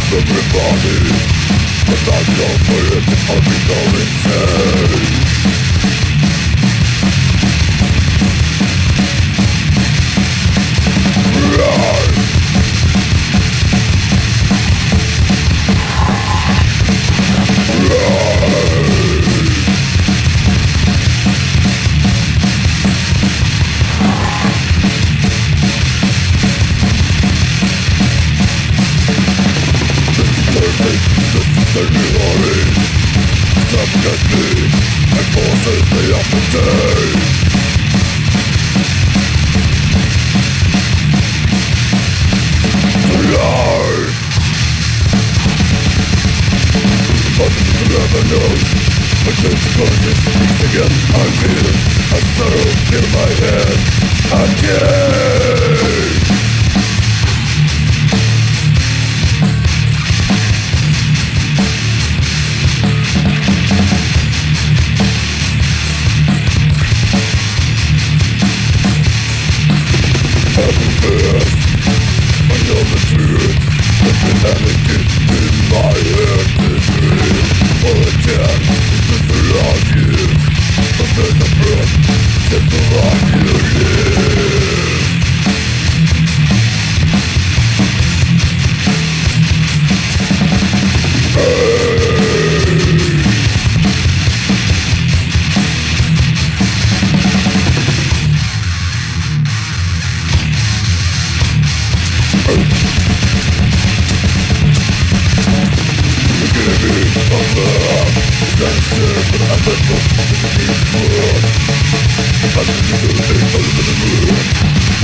everybody. But I don't for it, I'll be going insane. Suffocate me and forces me up to day. Tonight I never know but this conscience speaks again. I feel a sorrow in my head again. I know the truth, but the energy in my head is real. All I can is to argue, but then the breath just to rock you live. I'm